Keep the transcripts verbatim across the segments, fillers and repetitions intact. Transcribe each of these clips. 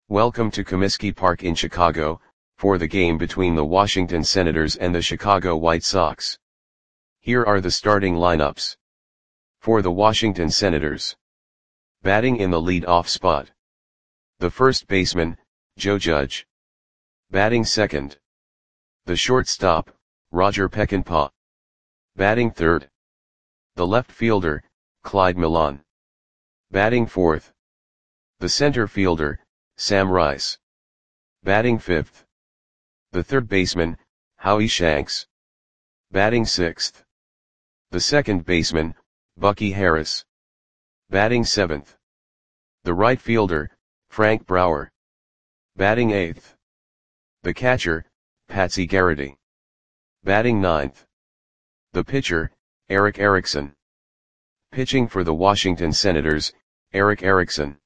Welcome to Comiskey Park in Chicago, for the game between the Washington Senators and the Chicago White Sox. Here are the starting lineups. For the Washington Senators. Batting in the lead-off spot. The first baseman, Joe Judge. Batting second. The shortstop, Roger Peckinpah. Batting third. The left fielder, Clyde Millan. Batting fourth. The center fielder, Sam Rice. Batting fifth. The third baseman, Howie Shanks. Batting sixth. The second baseman, Bucky Harris. Batting seventh. The right fielder, Frank Brower. Batting eighth. The catcher, Patsy Garrity. Batting ninth. The pitcher, Eric Erickson. Pitching for the Washington Senators, Eric Erickson.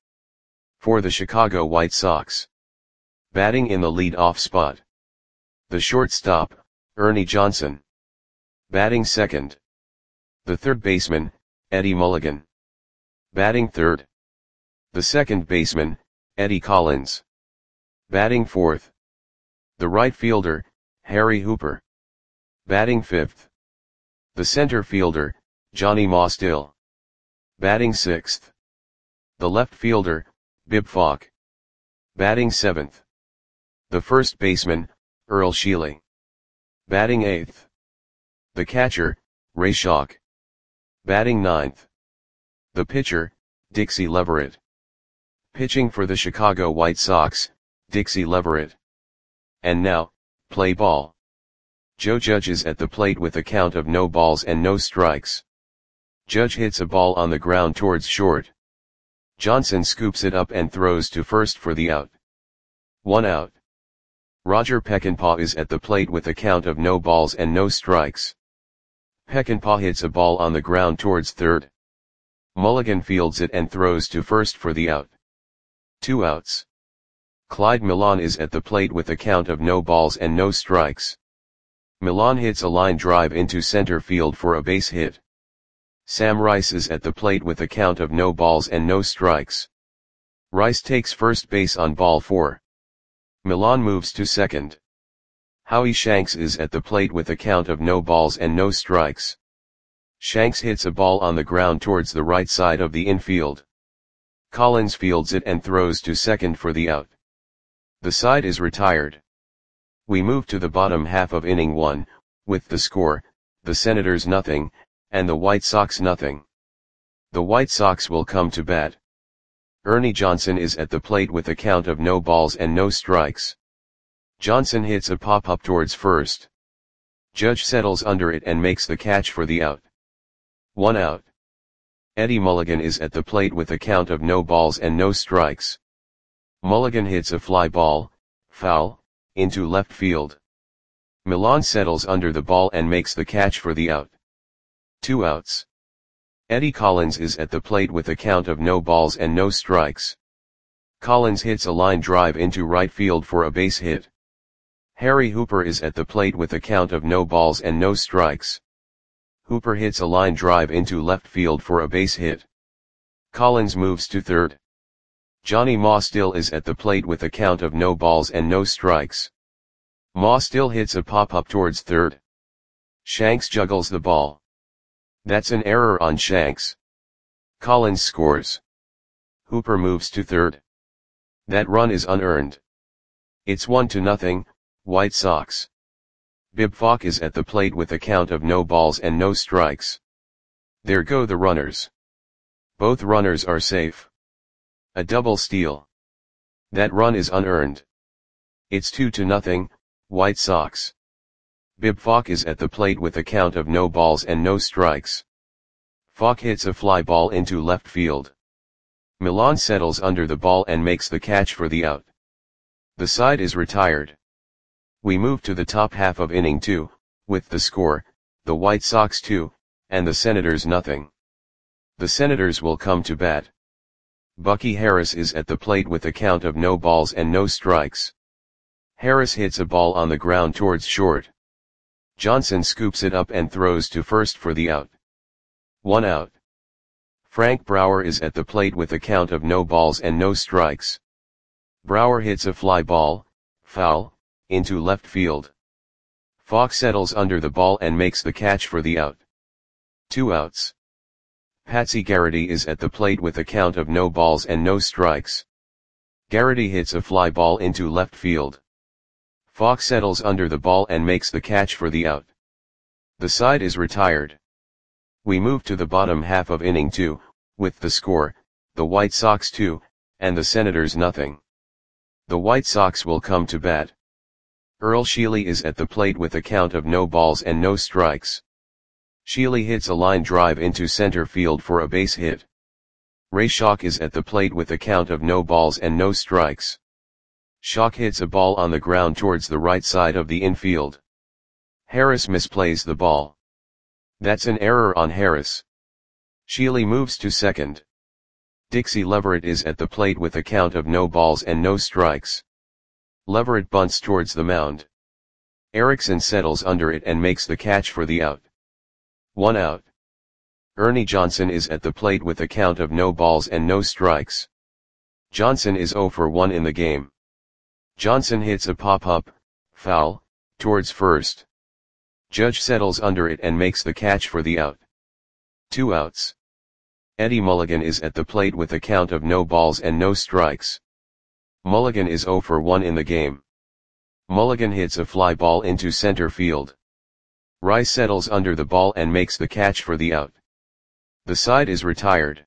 For the Chicago White Sox. Batting in the lead-off spot. The shortstop, Ernie Johnson. Batting second. The third baseman, Eddie Mulligan. Batting third. The second baseman, Eddie Collins. Batting fourth. The right fielder, Harry Hooper. Batting fifth. The center fielder, Johnny Mostill. Batting sixth. The left fielder, Bib Falk. Batting seventh. The first baseman, Earl Sheely. Batting eighth. The catcher, Ray Schalk. Batting ninth. The pitcher, Dixie Leverett. Pitching for the Chicago White Sox, Dixie Leverett. And now, play ball. Joe Judge is at the plate with a count of no balls and no strikes. Judge hits a ball on the ground towards short. Johnson scoops it up and throws to first for the out. One out. Roger Peckinpah is at the plate with a count of no balls and no strikes. Peckinpah hits a ball on the ground towards third. Mulligan fields it and throws to first for the out. Two outs. Clyde Millan is at the plate with a count of no balls and no strikes. Millan hits a line drive into center field for a base hit. Sam Rice is at the plate with a count of no balls and no strikes. Rice takes first base on ball four. Millan moves to second. Howie Shanks is at the plate with a count of no balls and no strikes. Shanks hits a ball on the ground towards the right side of the infield. Collins fields it and throws to second for the out. The side is retired. We move to the bottom half of inning one, with the score, the Senators nothing, and the White Sox nothing. The White Sox will come to bat. Ernie Johnson is at the plate with a count of no balls and no strikes. Johnson hits a pop-up towards first. Judge settles under it and makes the catch for the out. One out. Eddie Mulligan is at the plate with a count of no balls and no strikes. Mulligan hits a fly ball, foul, into left field. Millan settles under the ball and makes the catch for the out. Two outs. Eddie Collins is at the plate with a count of no balls and no strikes. Collins hits a line drive into right field for a base hit. Harry Hooper is at the plate with a count of no balls and no strikes. Hooper hits a line drive into left field for a base hit. Collins moves to third. Johnny Mostill is at the plate with a count of no balls and no strikes. Mostill hits a pop-up towards third. Shanks juggles the ball. That's an error on Shanks. Collins scores. Hooper moves to third. That run is unearned. It's one to nothing, White Sox. Bib Falk is at the plate with a count of no balls and no strikes. There go the runners. Both runners are safe. A double steal. That run is unearned. It's two to nothing, White Sox. Bib Falk is at the plate with a count of no balls and no strikes. Falk hits a fly ball into left field. Millan settles under the ball and makes the catch for the out. The side is retired. We move to the top half of inning two, with the score, the White Sox two, and the Senators nothing. The Senators will come to bat. Bucky Harris is at the plate with a count of no balls and no strikes. Harris hits a ball on the ground towards short. Johnson scoops it up and throws to first for the out. One out. Frank Brower is at the plate with a count of no balls and no strikes. Brower hits a fly ball, foul, into left field. Falk settles under the ball and makes the catch for the out. Two outs. Patsy Garrity is at the plate with a count of no balls and no strikes. Garrity hits a fly ball into left field. Falk settles under the ball and makes the catch for the out. The side is retired. We move to the bottom half of inning two, with the score, the White Sox two, and the Senators nothing. The White Sox will come to bat. Earl Sheely is at the plate with a count of no balls and no strikes. Sheely hits a line drive into center field for a base hit. Ray Schock is at the plate with a count of no balls and no strikes. Schock hits a ball on the ground towards the right side of the infield. Harris misplays the ball. That's an error on Harris. Sheely moves to second. Dixie Leverett is at the plate with a count of no balls and no strikes. Leverett bunts towards the mound. Erickson settles under it and makes the catch for the out. One out. Ernie Johnson is at the plate with a count of no balls and no strikes. Johnson is oh for one in the game. Johnson hits a pop-up, foul, towards first. Judge settles under it and makes the catch for the out. Two outs. Eddie Mulligan is at the plate with a count of no balls and no strikes. Mulligan is oh for one in the game. Mulligan hits a fly ball into center field. Rice settles under the ball and makes the catch for the out. The side is retired.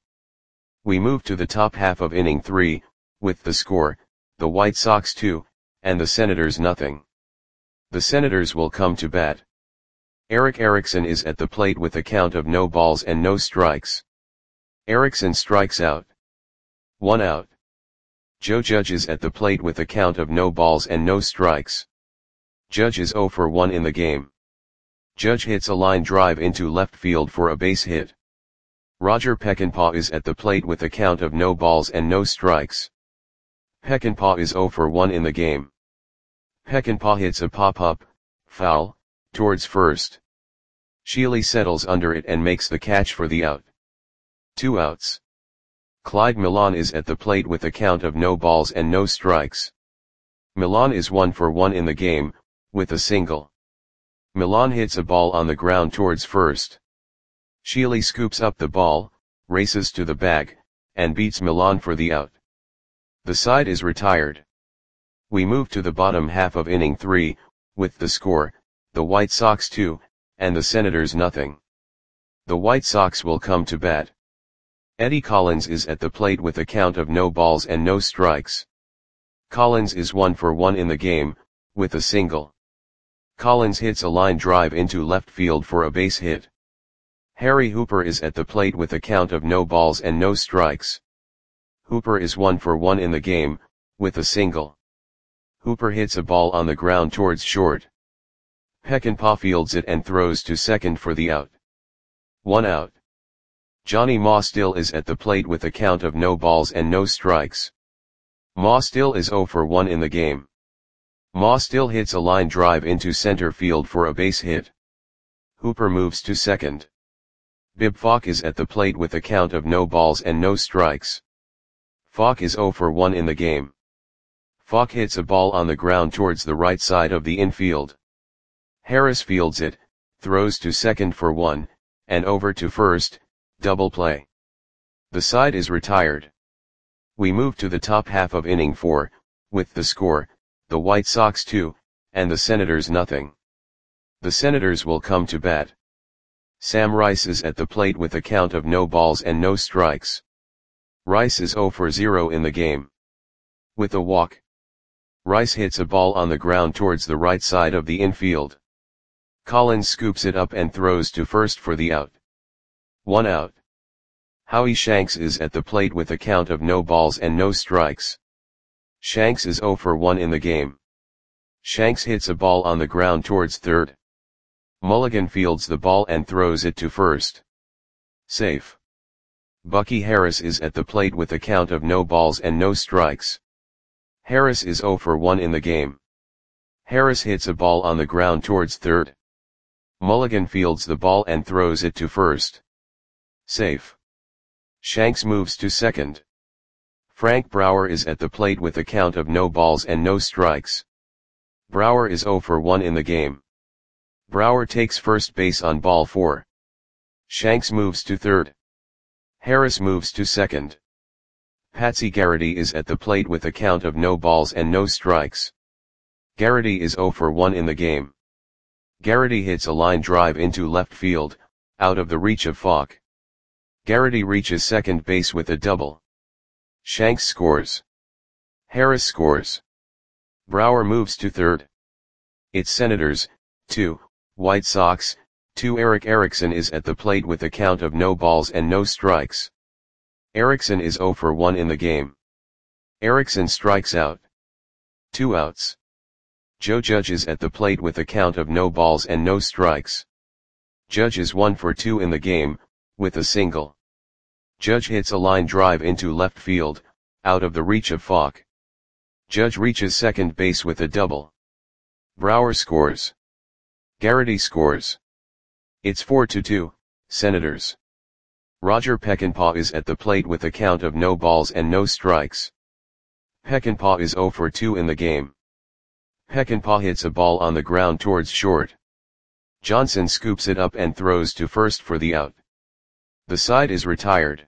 We move to the top half of inning three, with the score, the White Sox two, and the Senators nothing. The Senators will come to bat. Eric Erickson is at the plate with a count of no balls and no strikes. Erickson strikes out. One out. Joe Judge is at the plate with a count of no balls and no strikes. Judge is oh for one in the game. Judge hits a line drive into left field for a base hit. Roger Peckinpah is at the plate with a count of no balls and no strikes. Peckinpah is oh for one in the game. Peckinpah hits a pop-up, foul, towards first. Sheely settles under it and makes the catch for the out. Two outs. Clyde Milan is at the plate with a count of no balls and no strikes. Milan is one for one in the game, with a single. Milan hits a ball on the ground towards first. Sheely scoops up the ball, races to the bag, and beats Milan for the out. The side is retired. We move to the bottom half of inning three, with the score, the White Sox two, and the Senators nothing. The White Sox will come to bat. Eddie Collins is at the plate with a count of no balls and no strikes. Collins is one for one in the game, with a single. Collins hits a line drive into left field for a base hit. Harry Hooper is at the plate with a count of no balls and no strikes. Hooper is one for one in the game, with a single. Hooper hits a ball on the ground towards short. Peckinpah fields it and throws to second for the out. One out. Johnny Ma Still is at the plate with a count of no balls and no strikes. Ma Still is oh for one in the game. Ma Still hits a line drive into center field for a base hit. Hooper moves to second. Bib Falk is at the plate with a count of no balls and no strikes. Falk is oh for one in the game. Falk hits a ball on the ground towards the right side of the infield. Harris fields it, throws to second for one, and over to first, double play. The side is retired. We move to the top half of inning four, with the score, the White Sox two, and the Senators nothing. The Senators will come to bat. Sam Rice is at the plate with a count of no balls and no strikes. Rice is oh for zero in the game. With a walk. Rice hits a ball on the ground towards the right side of the infield. Collins scoops it up and throws to first for the out. One out. Howie Shanks is at the plate with a count of no balls and no strikes. Shanks is oh for one in the game. Shanks hits a ball on the ground towards third. Mulligan fields the ball and throws it to first. Safe. Bucky Harris is at the plate with a count of no balls and no strikes. Harris is oh for one in the game. Harris hits a ball on the ground towards third. Mulligan fields the ball and throws it to first. Safe. Shanks moves to second. Frank Brouwer is at the plate with a count of no balls and no strikes. Brouwer is zero for one in the game. Brouwer takes first base on ball four. Shanks moves to third. Harris moves to second. Patsy Garrity is at the plate with a count of no balls and no strikes. Garrity is zero for one in the game. Garrity hits a line drive into left field, out of the reach of Falk. Garrity reaches second base with a double. Shanks scores. Harris scores. Brouwer moves to third. It's Senators, two, White Sox, two. Eric Erickson is at the plate with a count of no balls and no strikes. Erickson is zero for one in the game. Erickson strikes out. Two outs. Joe Judge is at the plate with a count of no balls and no strikes. Judge is one for two in the game, with a single. Judge hits a line drive into left field, out of the reach of Falk. Judge reaches second base with a double. Brouwer scores. Garrity scores. It's four to two, Senators. Roger Peckinpah is at the plate with a count of no balls and no strikes. Peckinpah is zero for two in the game. Peckinpah hits a ball on the ground towards short. Johnson scoops it up and throws to first for the out. The side is retired.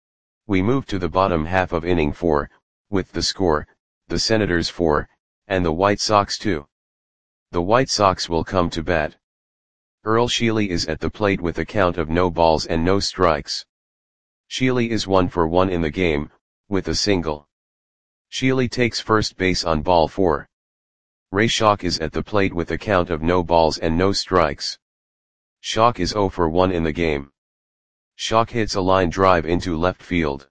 We move to the bottom half of inning four, with the score, the Senators four, and the White Sox two. The White Sox will come to bat. Earl Sheely is at the plate with a count of no balls and no strikes. Sheely is one for one in the game, with a single. Sheely takes first base on ball four. Ray Schock is at the plate with a count of no balls and no strikes. Schock is zero for one in the game. Schock hits a line drive into left field.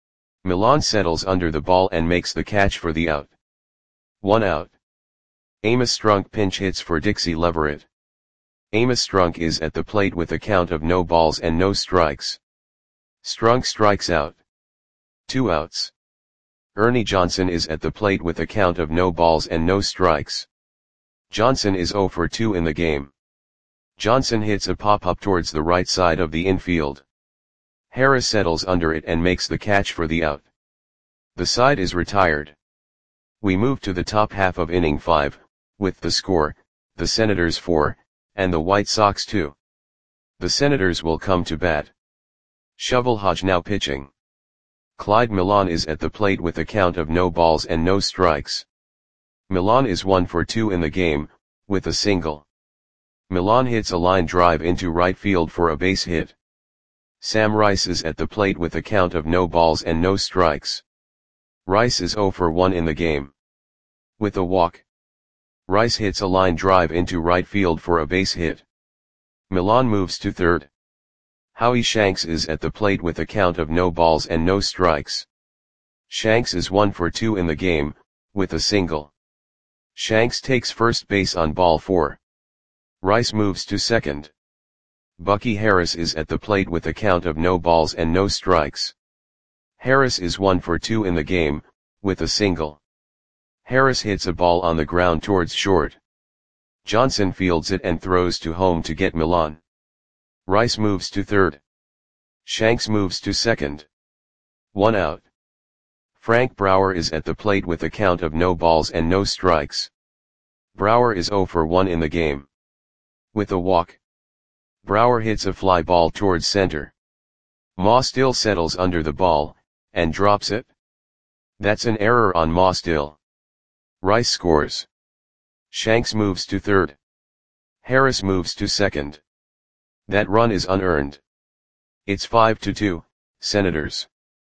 Milan settles under the ball and makes the catch for the out. One out. Amos Strunk pinch hits for Dixie Leverett. Amos Strunk is at the plate with a count of no balls and no strikes. Strunk strikes out. Two outs. Ernie Johnson is at the plate with a count of no balls and no strikes. Johnson is zero for two in the game. Johnson hits a pop-up towards the right side of the infield. Harris settles under it and makes the catch for the out. The side is retired. We move to the top half of inning five, with the score, the Senators four, and the White Sox two. The Senators will come to bat. Shovel Hodge now pitching. Clyde Milan is at the plate with a count of no balls and no strikes. Milan is one for two in the game, with a single. Milan hits a line drive into right field for a base hit. Sam Rice is at the plate with a count of no balls and no strikes. Rice is zero for one in the game. With a walk. Rice hits a line drive into right field for a base hit. Milan moves to third. Howie Shanks is at the plate with a count of no balls and no strikes. Shanks is one for two in the game, with a single. Shanks takes first base on ball four. Rice moves to second. Bucky Harris is at the plate with a count of no balls and no strikes. Harris is one for two in the game, with a single. Harris hits a ball on the ground towards short. Johnson fields it and throws to home to get Milan. Rice moves to third. Shanks moves to second. One out. Frank Brouwer is at the plate with a count of no balls and no strikes. Brouwer is zero for one in the game. With a walk. Brouwer hits a fly ball towards center. Ma Still settles under the ball, and drops it. That's an error on Ma Still. Rice scores. Shanks moves to third. Harris moves to second. That run is unearned. It's five to two, Senators.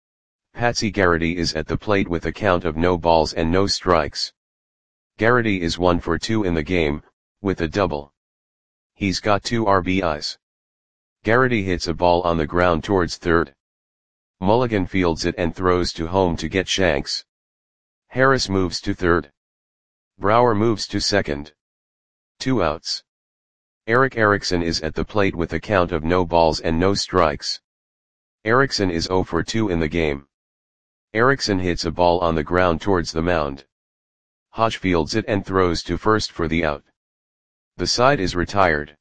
Patsy Garrity is at the plate with a count of no balls and no strikes. Garrity is one for two in the game, with a double. He's got two R B Is. Garrity hits a ball on the ground towards third. Mulligan fields it and throws to home to get Shanks. Harris moves to third. Brouwer moves to second. Two outs. Eric Erickson is at the plate with a count of no balls and no strikes. Erickson is zero for two in the game. Erickson hits a ball on the ground towards the mound. Hodge fields it and throws to first for the out. The side is retired.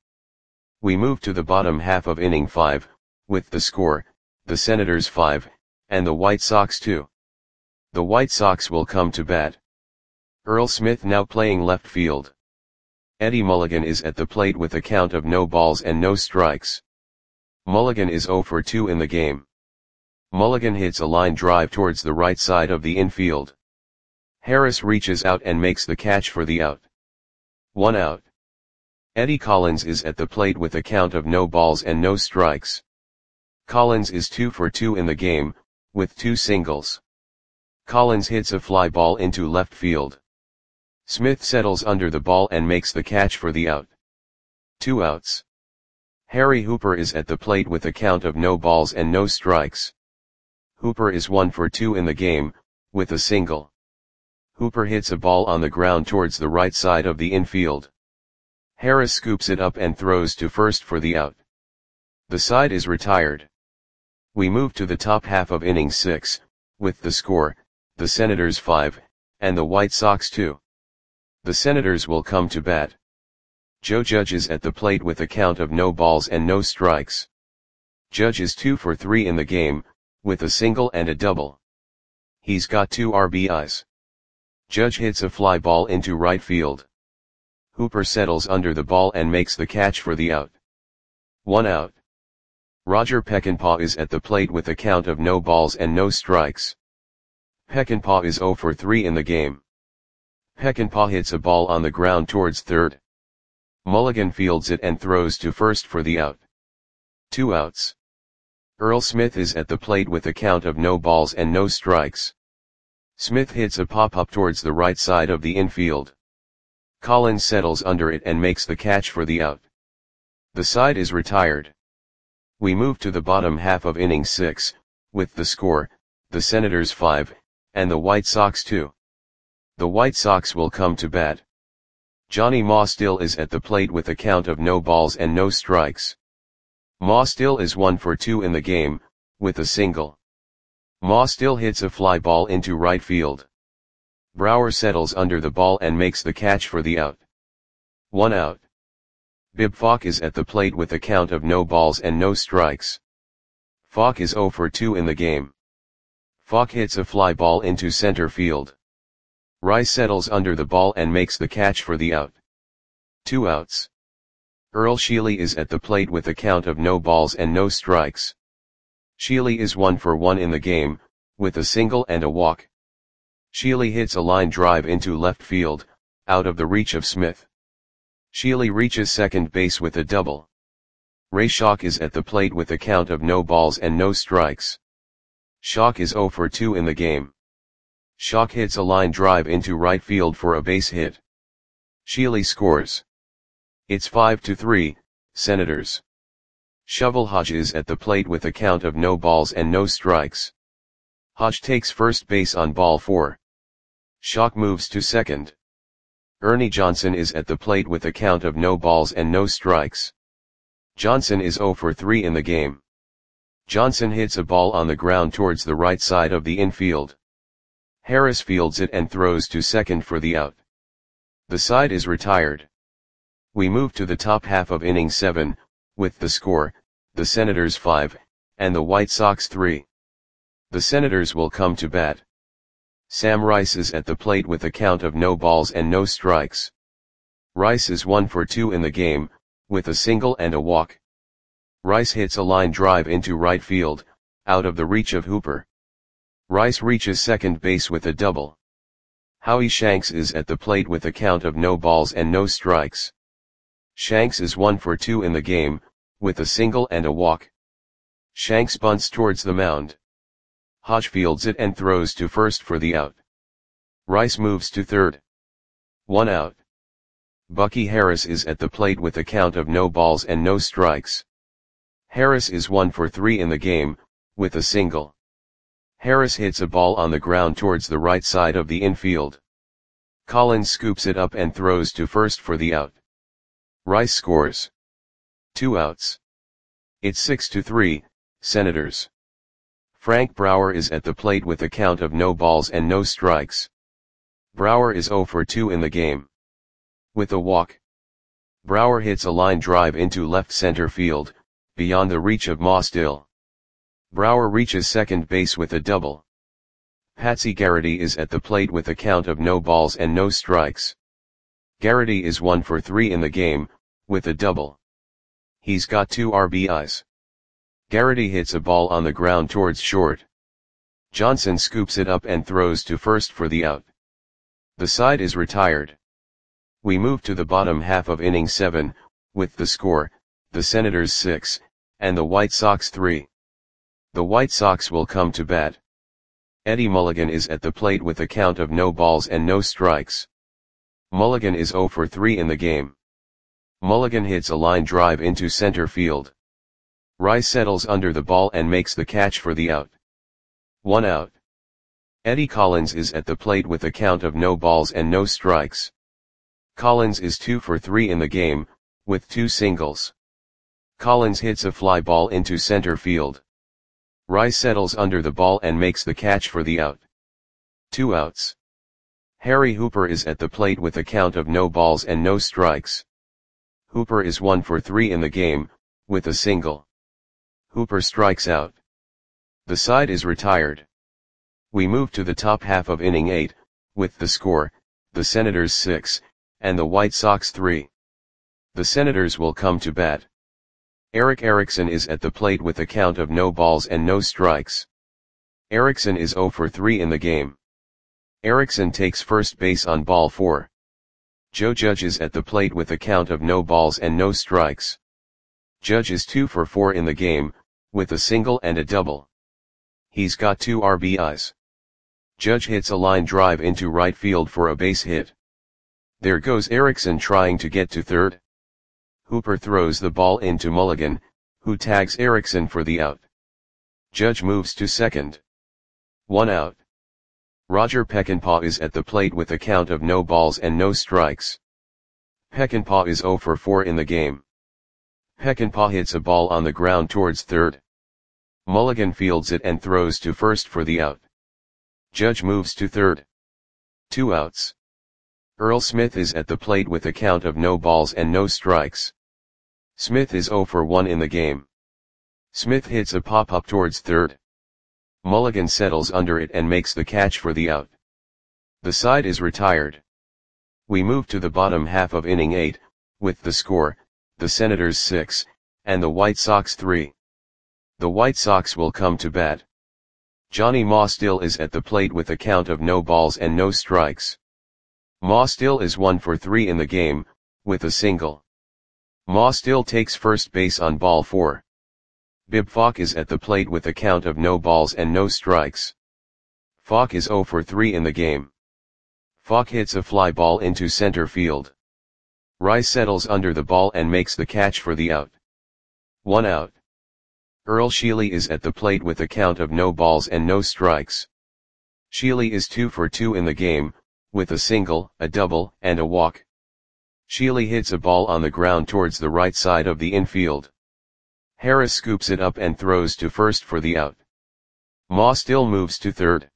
We move to the bottom half of inning five, with the score, the Senators five, and the White Sox two. The White Sox will come to bat. Earl Smith now playing left field. Eddie Mulligan is at the plate with a count of no balls and no strikes. Mulligan is oh for two in the game. Mulligan hits a line drive towards the right side of the infield. Harris reaches out and makes the catch for the out. One out. Eddie Collins is at the plate with a count of no balls and no strikes. Collins is two for two in the game, with two singles. Collins hits a fly ball into left field. Smith settles under the ball and makes the catch for the out. Two outs. Harry Hooper is at the plate with a count of no balls and no strikes. Hooper is one for two in the game, with a single. Hooper hits a ball on the ground towards the right side of the infield. Harris scoops it up and throws to first for the out. The side is retired. We move to the top half of inning six, with the score, the Senators five, and the White Sox two. The Senators will come to bat. Joe Judge is at the plate with a count of no balls and no strikes. Judge is two for three in the game, with a single and a double. He's got two R B Is. Judge hits a fly ball into right field. Hooper settles under the ball and makes the catch for the out. One out. Roger Peckinpah is at the plate with a count of no balls and no strikes. Peckinpah is oh for three in the game. Peckinpah hits a ball on the ground towards third. Mulligan fields it and throws to first for the out. Two outs. Earl Smith is at the plate with a count of no balls and no strikes. Smith hits a pop-up towards the right side of the infield. Collins settles under it and makes the catch for the out. The side is retired. We move to the bottom half of inning six, with the score, the Senators five, and the White Sox two. The White Sox will come to bat. Johnny Mostill is at the plate with a count of no balls and no strikes. Mostill is one for two in the game, with a single. Mostill hits a fly ball into right field. Brower settles under the ball and makes the catch for the out. One out. Bib Falk is at the plate with a count of no balls and no strikes. Falk is oh for two in the game. Falk hits a fly ball into center field. Rice settles under the ball and makes the catch for the out. Two outs. Earl Sheely is at the plate with a count of no balls and no strikes. Sheely is one for one in the game, with a single and a walk. Sheely hits a line drive into left field, out of the reach of Smith. Sheely reaches second base with a double. Ray Schock is at the plate with a count of no balls and no strikes. Schock is oh for two in the game. Schock hits a line drive into right field for a base hit. Sheely scores. It's five to three, Senators. Shovel Hodge is at the plate with a count of no balls and no strikes. Hodge takes first base on ball four. Schock moves to second. Ernie Johnson is at the plate with a count of no balls and no strikes. Johnson is oh for three in the game. Johnson hits a ball on the ground towards the right side of the infield. Harris fields it and throws to second for the out. The side is retired. We move to the top half of inning seven, with the score, the Senators five, and the White Sox three. The Senators will come to bat. Sam Rice is at the plate with a count of no balls and no strikes. Rice is one for two in the game, with a single and a walk. Rice hits a line drive into right field, out of the reach of Hooper. Rice reaches second base with a double. Howie Shanks is at the plate with a count of no balls and no strikes. Shanks is one for two in the game, with a single and a walk. Shanks bunts towards the mound. Hodge fields it and throws to first for the out. Rice moves to third. One out. Bucky Harris is at the plate with a count of no balls and no strikes. Harris is one for three in the game, with a single. Harris hits a ball on the ground towards the right side of the infield. Collins scoops it up and throws to first for the out. Rice scores. Two outs. It's six to three, Senators. Frank Brower is at the plate with a count of no balls and no strikes. Brower is oh for two in the game. With a walk. Brower hits a line drive into left center field, beyond the reach of Mostill. Brower reaches second base with a double. Patsy Garrity is at the plate with a count of no balls and no strikes. Garrity is one for three in the game, with a double. He's got two R B Is. Garrity hits a ball on the ground towards short. Johnson scoops it up and throws to first for the out. The side is retired. We move to the bottom half of inning seven, with the score, the Senators six, and the White Sox three. The White Sox will come to bat. Eddie Mulligan is at the plate with a count of no balls and no strikes. Mulligan is zero for three in the game. Mulligan hits a line drive into center field. Rice settles under the ball and makes the catch for the out. One out. Eddie Collins is at the plate with a count of no balls and no strikes. Collins is two for three in the game, with two singles. Collins hits a fly ball into center field. Rice settles under the ball and makes the catch for the out. Two outs. Harry Hooper is at the plate with a count of no balls and no strikes. Hooper is one for three in the game, with a single. Hooper strikes out. The side is retired. We move to the top half of inning eight, with the score, the Senators six, and the White Sox three. The Senators will come to bat. Eric Erickson is at the plate with a count of no balls and no strikes. Erickson is zero for three in the game. Erickson takes first base on ball four. Joe Judge is at the plate with a count of no balls and no strikes. Judge is two for four in the game, with a single and a double. He's got two R B Is. Judge hits a line drive into right field for a base hit. There goes Erickson trying to get to third. Hooper throws the ball into Mulligan, who tags Erickson for the out. Judge moves to second. One out. Roger Peckinpah is at the plate with a count of no balls and no strikes. Peckinpah is zero for four in the game. Peckinpah hits a ball on the ground towards third. Mulligan fields it and throws to first for the out. Judge moves to third. Two outs. Earl Smith is at the plate with a count of no balls and no strikes. Smith is zero for one in the game. Smith hits a pop-up towards third. Mulligan settles under it and makes the catch for the out. The side is retired. We move to the bottom half of inning eight, with the score, the Senators six, and the White Sox three. The White Sox will come to bat. Johnny Ma still is at the plate with a count of no balls and no strikes. Ma still is one for three in the game, with a single. Ma still takes first base on ball four. Bib Falk is at the plate with a count of no balls and no strikes. Falk is zero for three in the game. Falk hits a fly ball into center field. Rice settles under the ball and makes the catch for the out. One out. Earl Sheely is at the plate with a count of no balls and no strikes. Sheely is two for two in the game, with a single, a double, and a walk. Sheely hits a ball on the ground towards the right side of the infield. Harris scoops it up and throws to first for the out. Ma still moves to third.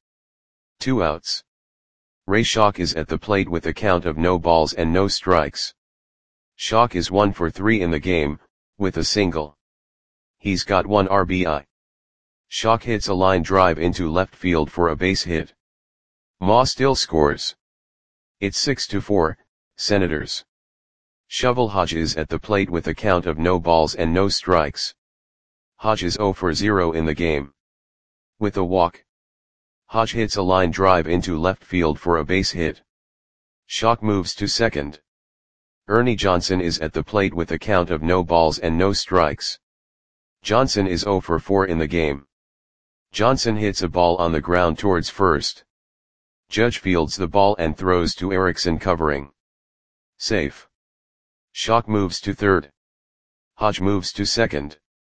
Two outs. Ray Schock is at the plate with a count of no balls and no strikes. Schock is one for three in the game, with a single. He's got one R B I. Schock hits a line drive into left field for a base hit. Ma still scores. It's six to four, Senators. Shovel Hodge is at the plate with a count of no balls and no strikes. Hodge is zero for zero in the game. With a walk. Hodge hits a line drive into left field for a base hit. Schock moves to second. Ernie Johnson is at the plate with a count of no balls and no strikes. Johnson is zero for four in the game. Johnson hits a ball on the ground towards first. Judge fields the ball and throws to Erickson covering. Safe. Schock moves to third. Hodge moves to second.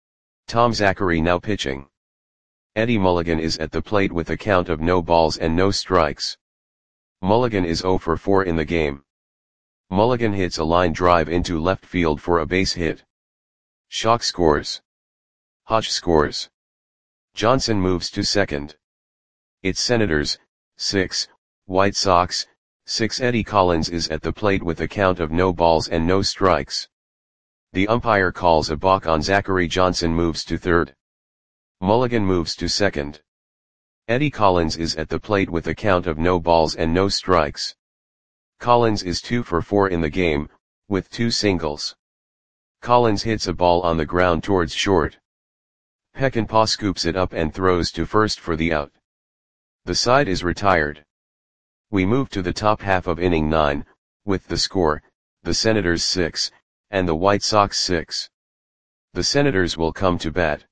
Tom Zachary now pitching. Eddie Mulligan is at the plate with a count of no balls and no strikes. Mulligan is zero for four in the game. Mulligan hits a line drive into left field for a base hit. Schock scores. Hodge scores. Johnson moves to second. It's Senators, six, White Sox, six. Eddie Collins is at the plate with a count of no balls and no strikes. The umpire calls a balk on Zachary. Johnson moves to third. Mulligan moves to second. Eddie Collins is at the plate with a count of no balls and no strikes. Collins is two for four in the game, with two singles. Collins hits a ball on the ground towards short. Peckinpah scoops it up and throws to first for the out. The side is retired. We move to the top half of inning nine, with the score, the Senators six, and the White Sox six. The Senators will come to bat.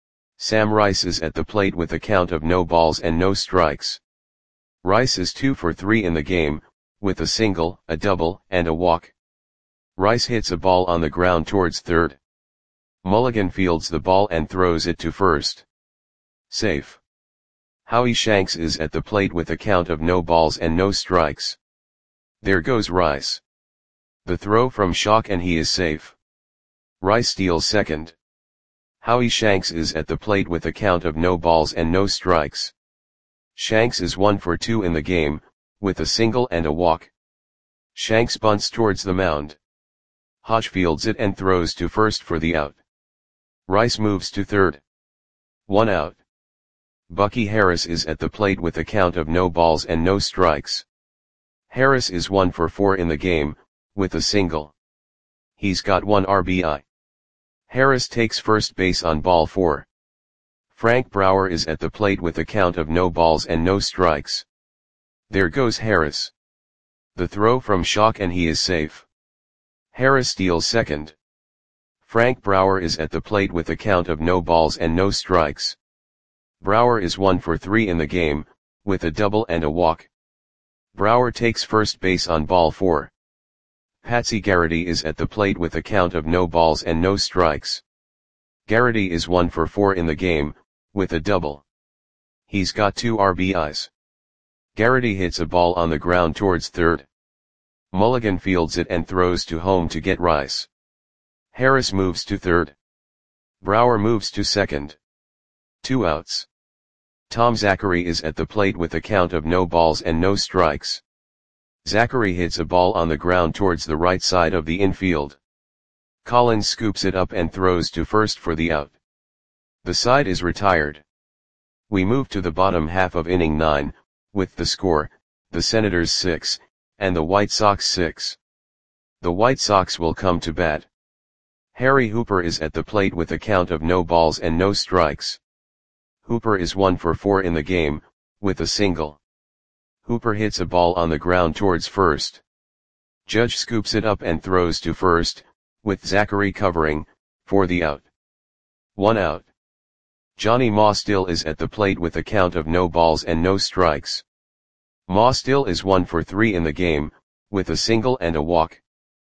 Sam Rice is at the plate with a count of no balls and no strikes. Rice is two for three in the game, with a single, a double, and a walk. Rice hits a ball on the ground towards third. Mulligan fields the ball and throws it to first. Safe. Howie Shanks is at the plate with a count of no balls and no strikes. There goes Rice. The throw from Schock and he is safe. Rice steals second. Howie Shanks is at the plate with a count of no balls and no strikes. Shanks is one for two in the game, with a single and a walk. Shanks bunts towards the mound. Hodge fields it and throws to first for the out. Rice moves to third. One out. Bucky Harris is at the plate with a count of no balls and no strikes. Harris is one for four in the game, with a single. He's got one R B I. Harris takes first base on ball four. Frank Brower is at the plate with a count of no balls and no strikes. There goes Harris. The throw from Schock and he is safe. Harris steals second. Frank Brower is at the plate with a count of no balls and no strikes. Brower is one for three in the game, with a double and a walk. Brower takes first base on ball four. Patsy Garrity is at the plate with a count of no balls and no strikes. Garrity is one for four in the game, with a double. He's got two R B Is. Garrity hits a ball on the ground towards third. Mulligan fields it and throws to home to get Rice. Harris moves to third. Brower moves to second. Two outs. Tom Zachary is at the plate with a count of no balls and no strikes. Zachary hits a ball on the ground towards the right side of the infield. Collins scoops it up and throws to first for the out. The side is retired. We move to the bottom half of inning nine, with the score, the Senators six, and the White Sox six. The White Sox will come to bat. Harry Hooper is at the plate with a count of no balls and no strikes. Hooper is one for four in the game, with a single. Hooper hits a ball on the ground towards first. Judge scoops it up and throws to first, with Zachary covering, for the out. One out. Johnny Ma still is at the plate with a count of no balls and no strikes. Ma still is one for three in the game, with a single and a walk.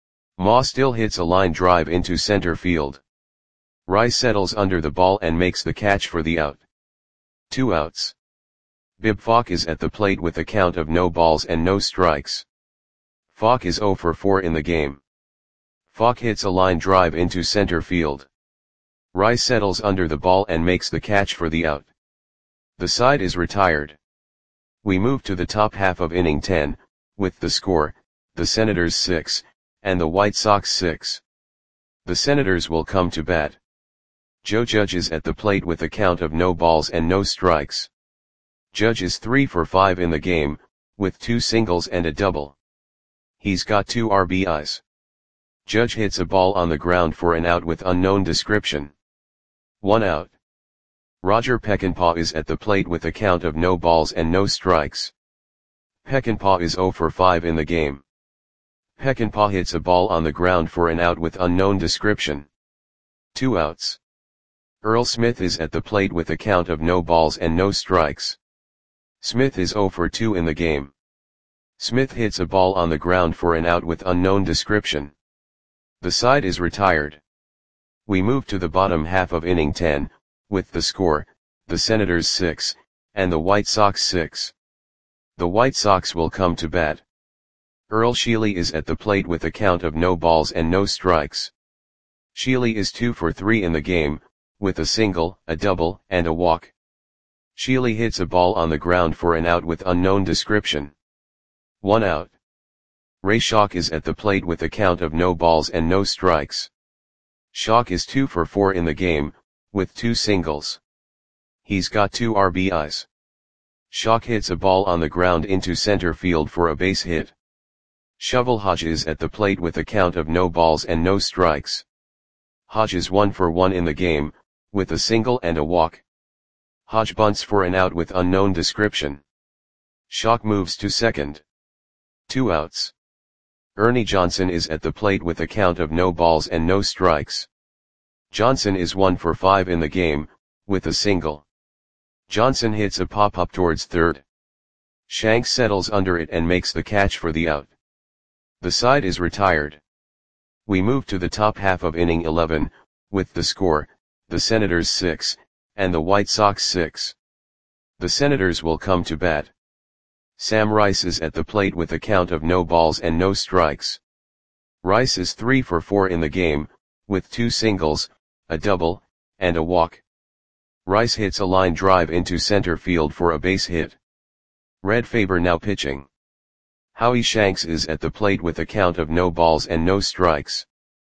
Ma still hits a line drive into center field. Rice settles under the ball and makes the catch for the out. Two outs. Bib Falk is at the plate with a count of no balls and no strikes. Falk is zero for four in the game. Falk hits a line drive into center field. Rice settles under the ball and makes the catch for the out. The side is retired. We move to the top half of inning ten, with the score, the Senators six, and the White Sox six. The Senators will come to bat. Joe Judge is at the plate with a count of no balls and no strikes. Judge is three for five in the game, with two singles and a double. He's got two R B Is. Judge hits a ball on the ground for an out with unknown description. One out. Roger Peckinpah is at the plate with a count of no balls and no strikes. Peckinpah is zero for five in the game. Peckinpah hits a ball on the ground for an out with unknown description. Two outs. Earl Smith is at the plate with a count of no balls and no strikes. Smith is zero for two in the game. Smith hits a ball on the ground for an out with unknown description. The side is retired. We move to the bottom half of inning ten, with the score, the Senators six, and the White Sox six. The White Sox will come to bat. Earl Sheely is at the plate with a count of no balls and no strikes. Sheely is two for three in the game, with a single, a double, and a walk. Sheely hits a ball on the ground for an out with unknown description. One out. Ray Schock is at the plate with a count of no balls and no strikes. Schock is two for four in the game, with two singles. He's got two R B Is. Shock hits a ball on the ground into center field for a base hit. Shovel Hodge is at the plate with a count of no balls and no strikes. Hodge is one for one in the game, with a single and a walk. Hodge bunts for an out with unknown description. Shock moves to second. Two outs. Ernie Johnson is at the plate with a count of no balls and no strikes. Johnson is one for five in the game, with a single. Johnson hits a pop-up towards third. Shanks settles under it and makes the catch for the out. The side is retired. We move to the top half of inning eleven, with the score, the Senators six, and the White Sox six. The Senators will come to bat. Sam Rice is at the plate with a count of no balls and no strikes. Rice is three for four in the game, with two singles, a double, and a walk. Rice hits a line drive into center field for a base hit. Red Faber now pitching. Howie Shanks is at the plate with a count of no balls and no strikes.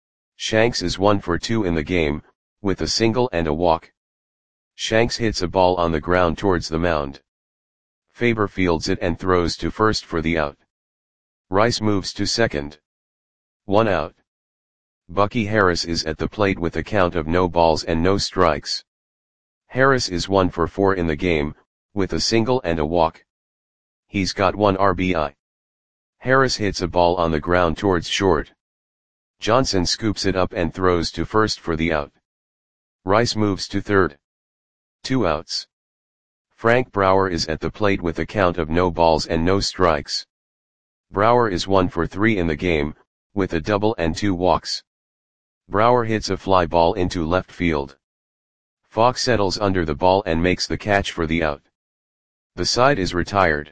Shanks is one for two in the game, with a single and a walk. Shanks hits a ball on the ground towards the mound. Faber fields it and throws to first for the out. Rice moves to second. One out. Bucky Harris is at the plate with a count of no balls and no strikes. Harris is one for four in the game, with a single and a walk. He's got one R B I. Harris hits a ball on the ground towards short. Johnson scoops it up and throws to first for the out. Rice moves to third. Two outs. Frank Brower is at the plate with a count of no balls and no strikes. Brower is one for three in the game, with a double and two walks. Brower hits a fly ball into left field. Falk settles under the ball and makes the catch for the out. The side is retired.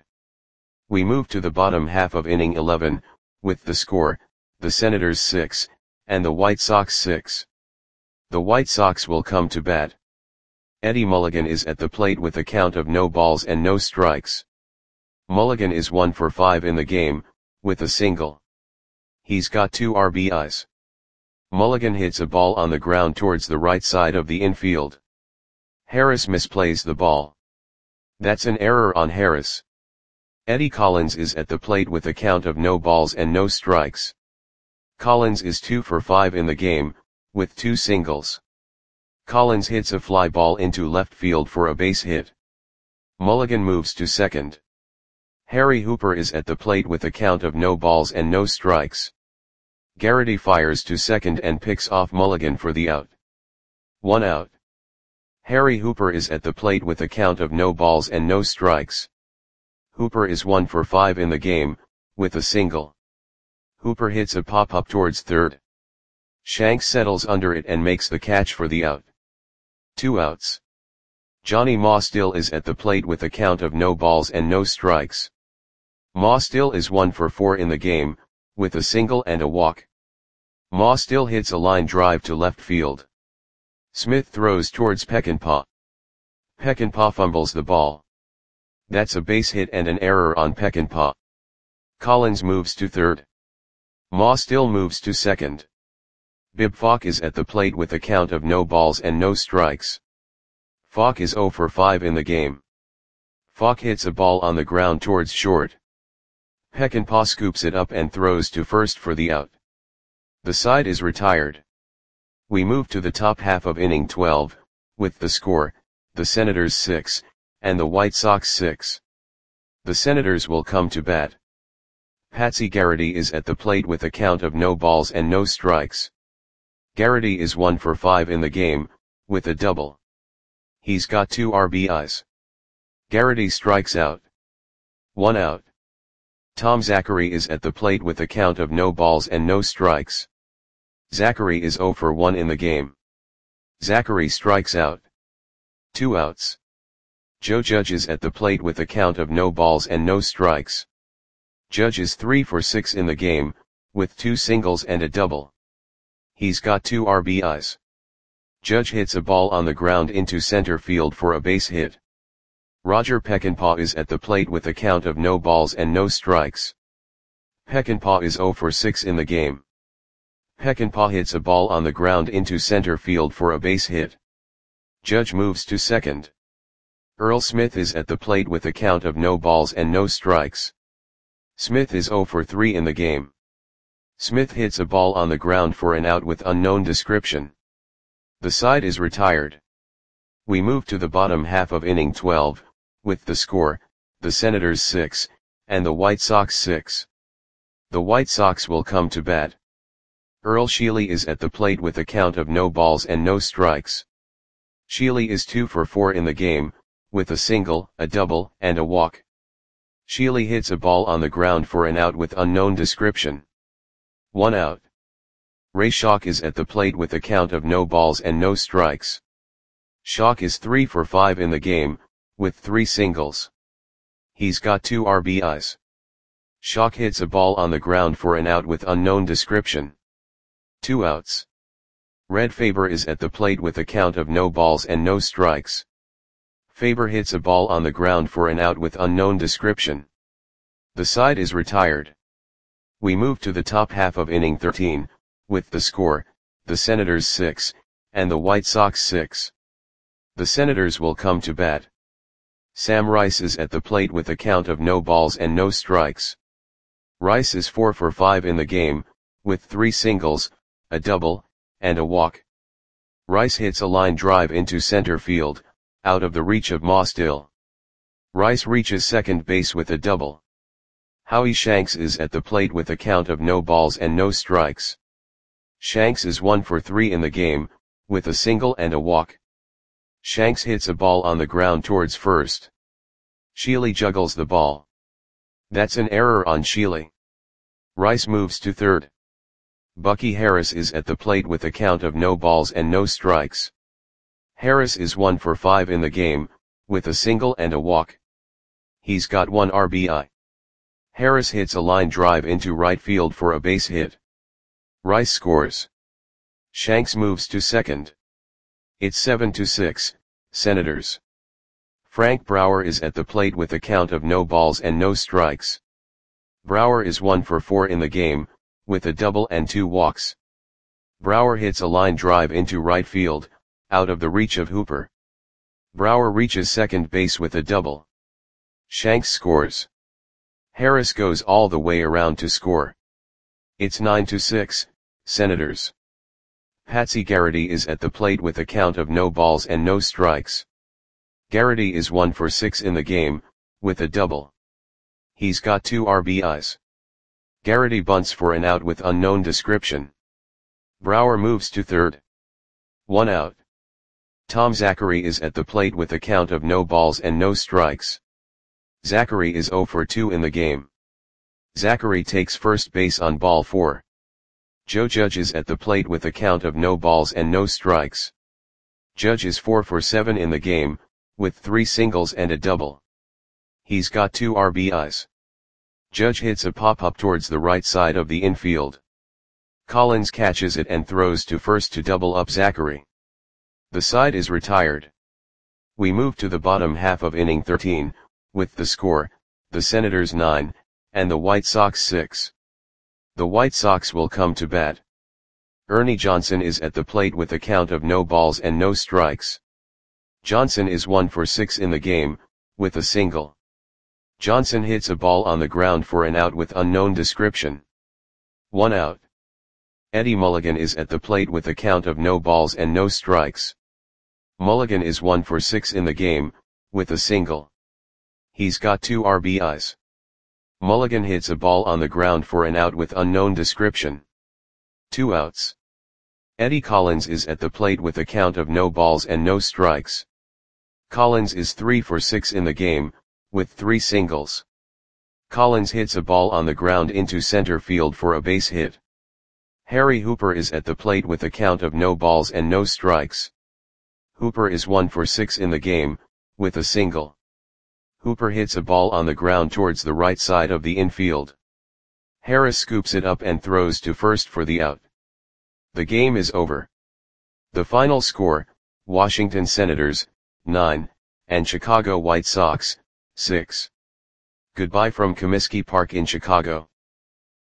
We move to the bottom half of inning eleven, with the score, the Senators six, and the White Sox six. The White Sox will come to bat. Eddie Mulligan is at the plate with a count of no balls and no strikes. Mulligan is one for five in the game, with a single. He's got two R B Is. Mulligan hits a ball on the ground towards the right side of the infield. Harris misplays the ball. That's an error on Harris. Eddie Collins is at the plate with a count of no balls and no strikes. Collins is two for five in the game, with two singles. Collins hits a fly ball into left field for a base hit. Mulligan moves to second. Harry Hooper is at the plate with a count of no balls and no strikes. Garrity fires to second and picks off Mulligan for the out. One out. Harry Hooper is at the plate with a count of no balls and no strikes. Hooper is one for five in the game, with a single. Hooper hits a pop-up towards third. Shanks settles under it and makes the catch for the out. Two outs. Johnny Maustill is at the plate with a count of no balls and no strikes. Maustill is one for four in the game, with a single and a walk. Maustill hits a line drive to left field. Smith throws towards Peckinpah. Peckinpah fumbles the ball. That's a base hit and an error on Peckinpah. Collins moves to third. Maustill moves to second. Bib Falk is at the plate with a count of no balls and no strikes. Falk is zero for five in the game. Falk hits a ball on the ground towards short. Peckinpah scoops it up and throws to first for the out. The side is retired. We move to the top half of inning twelve, with the score, the Senators six, and the White Sox six. The Senators will come to bat. Patsy Garrity is at the plate with a count of no balls and no strikes. Garrity is one for five in the game, with a double. He's got two R B Is. Garrity strikes out. One out. Tom Zachary is at the plate with a count of no balls and no strikes. Zachary is zero for one in the game. Zachary strikes out. Two outs. Joe Judge is at the plate with a count of no balls and no strikes. Judge is three for six in the game, with two singles and a double. He's got two R B Is. Judge hits a ball on the ground into center field for a base hit. Roger Peckinpah is at the plate with a count of no balls and no strikes. Peckinpah is zero for six in the game. Peckinpah hits a ball on the ground into center field for a base hit. Judge moves to second. Earl Smith is at the plate with a count of no balls and no strikes. Smith is zero for three in the game. Smith hits a ball on the ground for an out with unknown description. The side is retired. We move to the bottom half of inning twelve, with the score, the Senators six, and the White Sox six. The White Sox will come to bat. Earl Sheely is at the plate with a count of no balls and no strikes. Sheely is two for four in the game, with a single, a double, and a walk. Sheely hits a ball on the ground for an out with unknown description. One out. Ray Schalk is at the plate with a count of no balls and no strikes. Schalk is three for five in the game, with three singles. He's got two R B Is. Schalk hits a ball on the ground for an out with unknown description. Two outs. Red Faber is at the plate with a count of no balls and no strikes. Faber hits a ball on the ground for an out with unknown description. The side is retired. We move to the top half of inning thirteen, with the score, the Senators six, and the White Sox six. The Senators will come to bat. Sam Rice is at the plate with a count of no balls and no strikes. Rice is four for five in the game, with three singles, a double, and a walk. Rice hits a line drive into center field, out of the reach of Mostill. Rice reaches second base with a double. Howie Shanks is at the plate with a count of no balls and no strikes. Shanks is one for three in the game, with a single and a walk. Shanks hits a ball on the ground towards first. Sheely juggles the ball. That's an error on Sheely. Rice moves to third. Bucky Harris is at the plate with a count of no balls and no strikes. Harris is one for five in the game, with a single and a walk. He's got one R B I. Harris hits a line drive into right field for a base hit. Rice scores. Shanks moves to second. It's seven to six, Senators. Frank Brower is at the plate with a count of no balls and no strikes. Brower is one for four in the game, with a double and two walks. Brower hits a line drive into right field, out of the reach of Hooper. Brower reaches second base with a double. Shanks scores. Harris goes all the way around to score. It's nine to six, Senators. Patsy Garrity is at the plate with a count of no balls and no strikes. Garrity is one for six in the game, with a double. He's got two R B Is. Garrity bunts for an out with unknown description. Brower moves to third. One out. Tom Zachary is at the plate with a count of no balls and no strikes. Zachary is zero for two in the game. Zachary takes first base on ball four. Joe Judge is at the plate with a count of no balls and no strikes. Judge is four for seven in the game, with three singles and a double. He's got two R B Is. Judge hits a pop-up towards the right side of the infield. Collins catches it and throws to first to double up Zachary. The side is retired. We move to the bottom half of inning thirteen, with the score, the Senators nine, and the White Sox six. The White Sox will come to bat. Ernie Johnson is at the plate with a count of no balls and no strikes. Johnson is one for six in the game, with a single. Johnson hits a ball on the ground for an out with unknown description. One out. Eddie Mulligan is at the plate with a count of no balls and no strikes. Mulligan is one for six in the game, with a single. He's got two R B Is. Mulligan hits a ball on the ground for an out with unknown description. Two outs. Eddie Collins is at the plate with a count of no balls and no strikes. Collins is three for six in the game, with three singles. Collins hits a ball on the ground into center field for a base hit. Harry Hooper is at the plate with a count of no balls and no strikes. Hooper is one for six in the game, with a single. Hooper hits a ball on the ground towards the right side of the infield. Harris scoops it up and throws to first for the out. The game is over. The final score, Washington Senators, nine, and Chicago White Sox, six. Goodbye from Comiskey Park in Chicago.